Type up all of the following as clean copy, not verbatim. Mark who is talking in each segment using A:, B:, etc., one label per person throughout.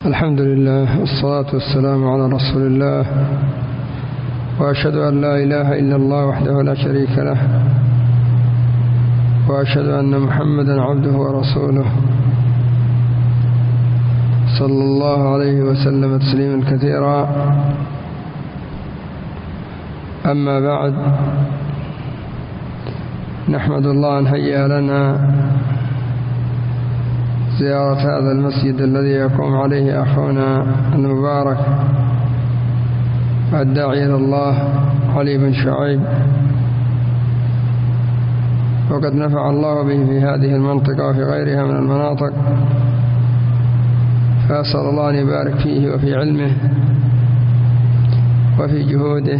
A: الحمد لله والصلاة والسلام على رسول الله، وأشهد أن لا إله إلا الله وحده لا شريك له، وأشهد أن محمدا عبده ورسوله صلى الله عليه وسلم تسليما كثيرا. أما بعد، نحمد الله أن هيأ لنا زيارة هذا المسجد الذي يقوم عليه أخونا المبارك الداعي إلى الله علي بن شعيب، وقد نفع الله به في هذه المنطقة وفي غيرها من المناطق، فأسأل الله أن يبارك فيه وفي علمه وفي جهوده،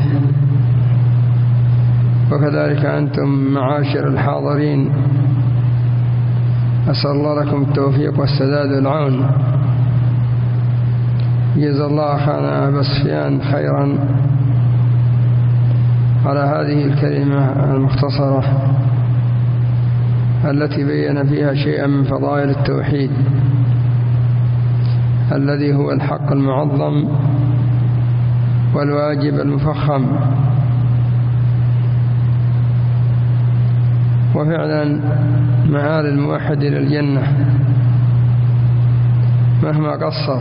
A: وكذلك أنتم معاشر الحاضرين، أسأل الله لكم التوفيق والسداد والعون. جزا الله أخانا أبا سفيان خيرا على هذه الكلمة المختصرة التي بين فيها شيئا من فضائل التوحيد الذي هو الحق المعظم والواجب المفخم. وفعلا مآل الموحد إلى الجنة مهما قصر،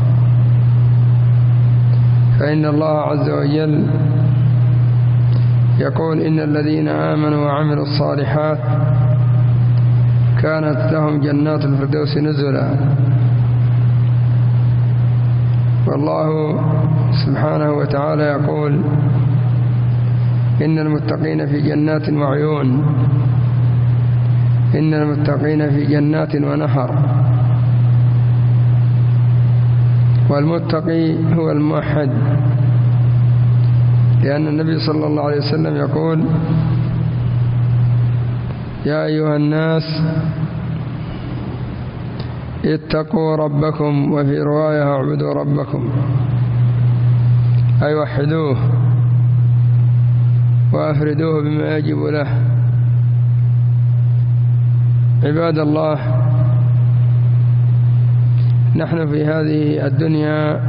A: فإن الله عز وجل يقول: إن الذين آمنوا وعملوا الصالحات كانت لهم جنات الفردوس نزلا. والله سبحانه وتعالى يقول: إن المتقين في جنات وعيون، إن المتقين في جنات ونهر. والمتقي هو الموحد، لأن النبي صلى الله عليه وسلم يقول: يا أيها الناس اتقوا ربكم، وفي رواية اعبدوا ربكم، أي وحدوه وأفردوه بما يجب له. عباد الله، نحن في هذه الدنيا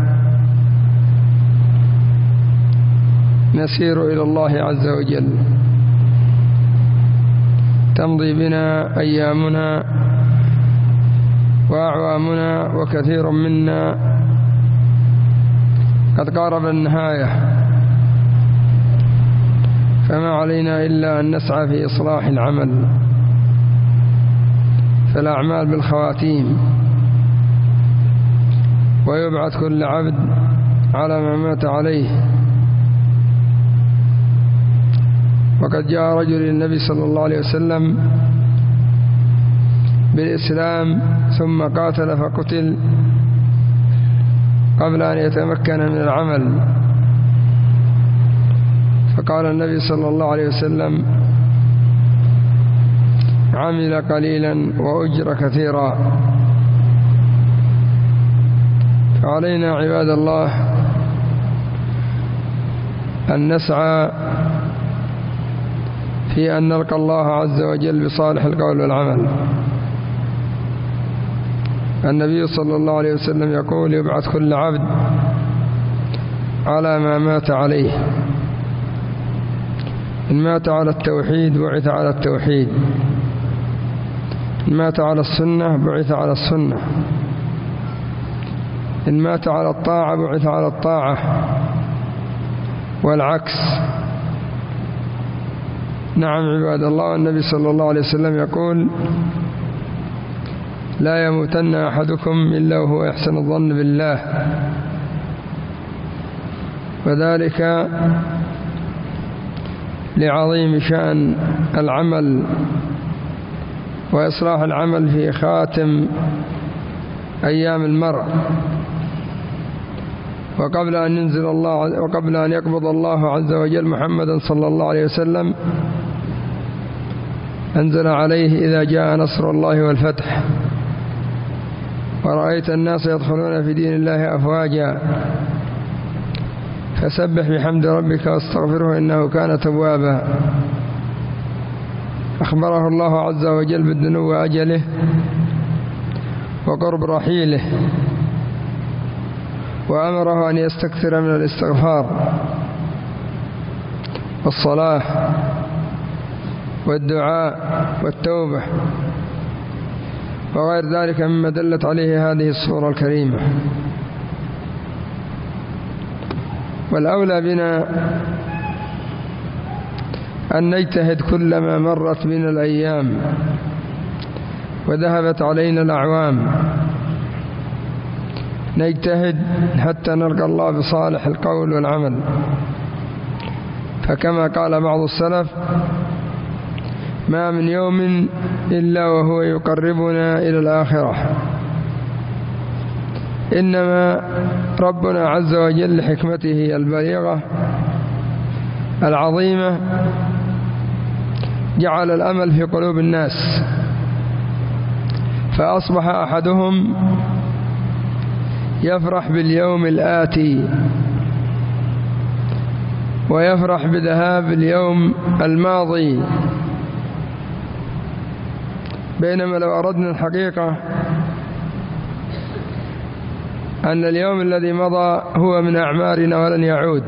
A: نسير إلى الله عز وجل، تمضي بنا أيامنا وأعوامنا، وكثير منا قد قارب النهاية، فما علينا إلا أن نسعى في إصلاح العمل، فالأعمال بالخواتيم، ويبعث كل عبد على ما مات عليه. وقد جاء رجل للنبي صلى الله عليه وسلم بالإسلام ثم قاتل فقتل قبل أن يتمكن من العمل، فقال النبي صلى الله عليه وسلم: عمل قليلا وأجر كثيرا. فعلينا عباد الله أن نسعى في أن نلقى الله عز وجل بصالح القول والعمل. النبي صلى الله عليه وسلم يقول: يبعث كل عبد على ما مات عليه. إن مات على التوحيد بعث على التوحيد، إن مات على السنة بعث على السنة، إن مات على الطاعة بعث على الطاعة، والعكس. نعم عباد الله، النبي صلى الله عليه وسلم يقول: لا يموتن أحدكم إلا وهو يحسن الظن بالله، وذلك لعظيم شأن العمل وإصلاح العمل في خاتم أيام المرء، وقبل أن يقبض الله عز وجل محمدا صلى الله عليه وسلم أنزل عليه: إذا جاء نصر الله والفتح ورأيت الناس يدخلون في دين الله أفواجا فسبح بحمد ربك واستغفره إنه كان توابا. أخبره الله عز وجل بدنو أجله وقرب رحيله، وأمره أن يستكثر من الاستغفار والصلاة والدعاء والتوبة وغير ذلك مما دلت عليه هذه السورة الكريمة. والأولى بنا أن نجتهد كلما مرت بنا الأيام وذهبت علينا الأعوام، نجتهد حتى نلقى الله بصالح القول والعمل. فكما قال بعض السلف: ما من يوم إلا وهو يقربنا إلى الآخرة. إنما ربنا عز وجل لحكمته البليغة العظيمة جعل الأمل في قلوب الناس، فأصبح أحدهم يفرح باليوم الآتي ويفرح بذهاب اليوم الماضي، بينما لو أردنا الحقيقة أن اليوم الذي مضى هو من أعمارنا ولن يعود،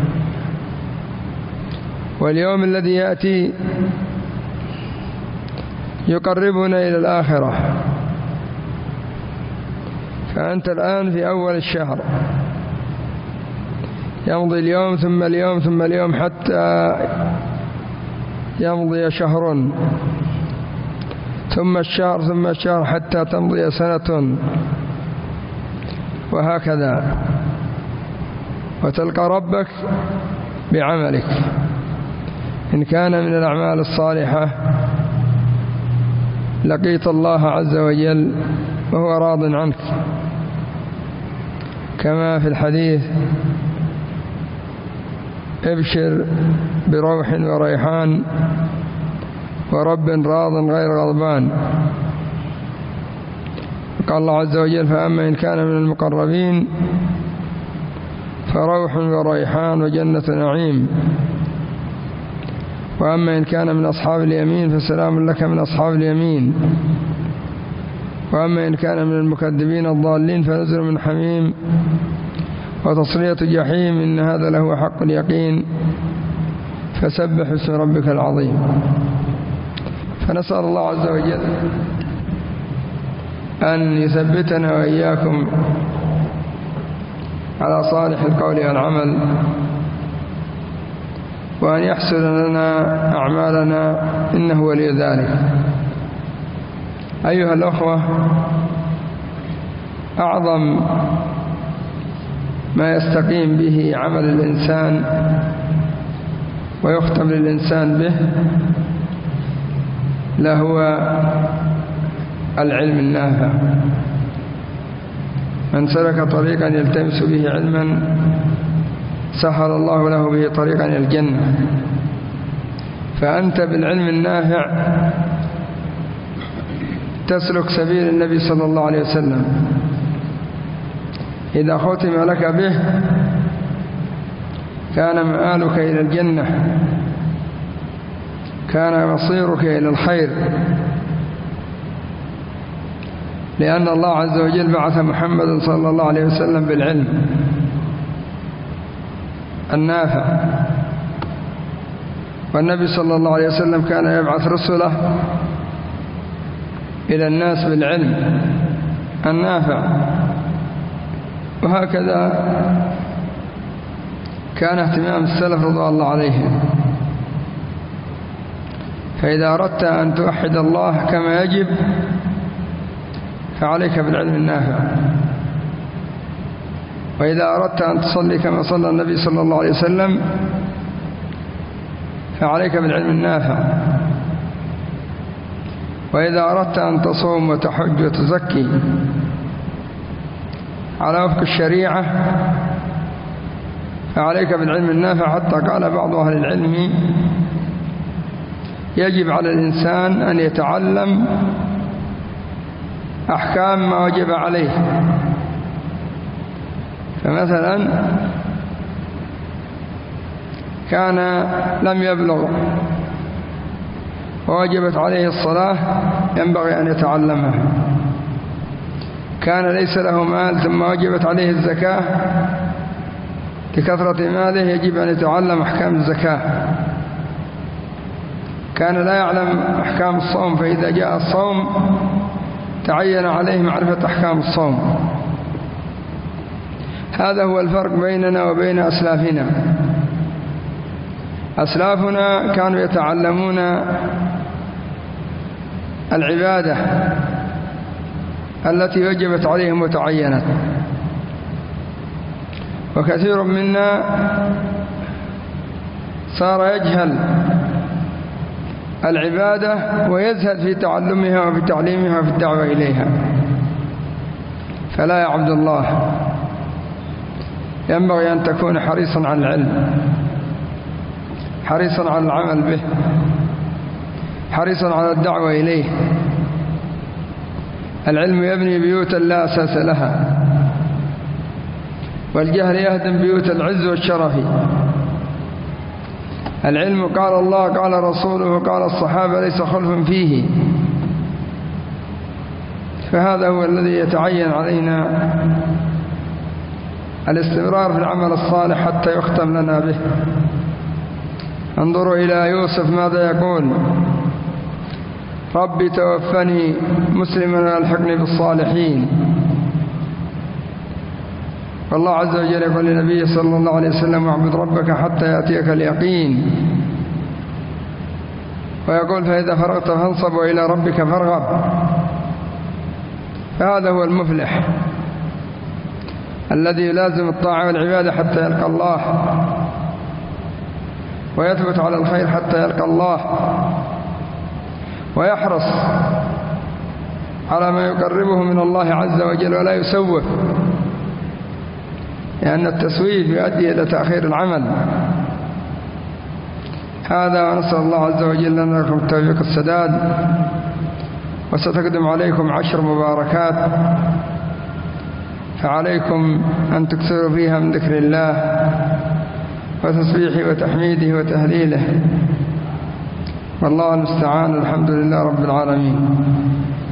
A: واليوم الذي يأتي يقربنا إلى الآخرة. فأنت الآن في أول الشهر، يمضي اليوم ثم اليوم ثم اليوم حتى يمضي شهر، ثم الشهر ثم الشهر حتى تمضي سنة، وهكذا. وتلقى ربك بعملك، إن كان من الأعمال الصالحة لقيت الله عز وجل وهو راض عنك، كما في الحديث: ابشر بروح وريحان ورب راض غير غضبان. قال الله عز وجل: فأما إن كان من المقربين فروح وريحان وجنة نعيم، وأما إن كان من أصحاب اليمين فسلام لك من أصحاب اليمين، وأما إن كان من المكذبين الضالين فنزل من حميم وتصلية جحيم، إن هذا لهو حق اليقين، فسبح اسم ربك العظيم. فنسأل الله عز وجل أن يثبتنا وإياكم على صالح القول والعمل، وأن يحسن لنا أعمالنا، إنه ولي ذلك. أيها الأخوة، أعظم ما يستقيم به عمل الإنسان ويختم للإنسان به لهو العلم النافع. من سلك طريقا يلتمس به علما سهل الله له به طريقا إلى الجنة. فأنت بالعلم النافع تسلك سبيل النبي صلى الله عليه وسلم. إذا ختم لك به كان مآلك إلى الجنة، كان مصيرك إلى الخير، لأن الله عز وجل بعث محمد صلى الله عليه وسلم بالعلم النافع. والنبي صلى الله عليه وسلم كان يبعث رسله إلى الناس بالعلم النافع. وهكذا كان اهتمام السلف رضوان الله عليهم. فإذا أردت أن توحد الله كما يجب فعليك بالعلم النافع، وإذا أردت أن تصلي كما صلى النبي صلى الله عليه وسلم فعليك بالعلم النافع، وإذا أردت أن تصوم وتحج وتزكي على وفق الشريعة فعليك بالعلم النافع. حتى قال بعض أهل العلم: يجب على الإنسان أن يتعلم أحكام ما وجب عليه. فمثلا كان لم يبلغ ووجبت عليه الصلاة، ينبغي أن يتعلمها. كان ليس له مال ثم وجبت عليه الزكاة لكثرة ماله يجب أن يتعلم أحكام الزكاة. كان لا يعلم أحكام الصوم، فإذا جاء الصوم تعين عليه معرفة أحكام الصوم. هذا هو الفرق بيننا وبين أسلافنا. أسلافنا كانوا يتعلمون العبادة التي وجبت عليهم وتعينت، وكثير منا صار يجهل العبادة ويزهد في تعلمها وفي تعليمها وفي الدعوة إليها. فلا يا عبد الله، ينبغي أن تكون حريصا على العلم، حريصا على العمل به، حريصا على الدعوة إليه. العلم يبني بيوتا لا أساس لها، والجهل يهدم بيوت العز والشرف. العلم قال الله قال رسوله قال الصحابة ليس خلف فيه، فهذا هو الذي يتعين علينا الاستمرار في العمل الصالح حتى يختم لنا به. انظروا إلى يوسف ماذا يقول: ربي توفني مسلما والحقني بالصالحين. والله عز وجل يقول للنبي صلى الله عليه وسلم: واعبد ربك حتى يأتيك اليقين. ويقول: فإذا فرغت فانصب وإلى ربك فارغب. فهذا هو المفلح الذي يلازم الطاعة والعبادة حتى يلقى الله، ويثبت على الخير حتى يلقى الله، ويحرص على ما يقربه من الله عز وجل ولا يسوف، لأن التسويف يؤدي إلى تأخير العمل. هذا، ونسأل الله عز وجل لنا لكم التوفيق السداد. وستقدم عليكم 10 مباركات، فعليكم أن تكثروا فيها من ذكر الله وتسبيحه وتحميده وتهليله. والله المستعان. الحمد لله رب العالمين.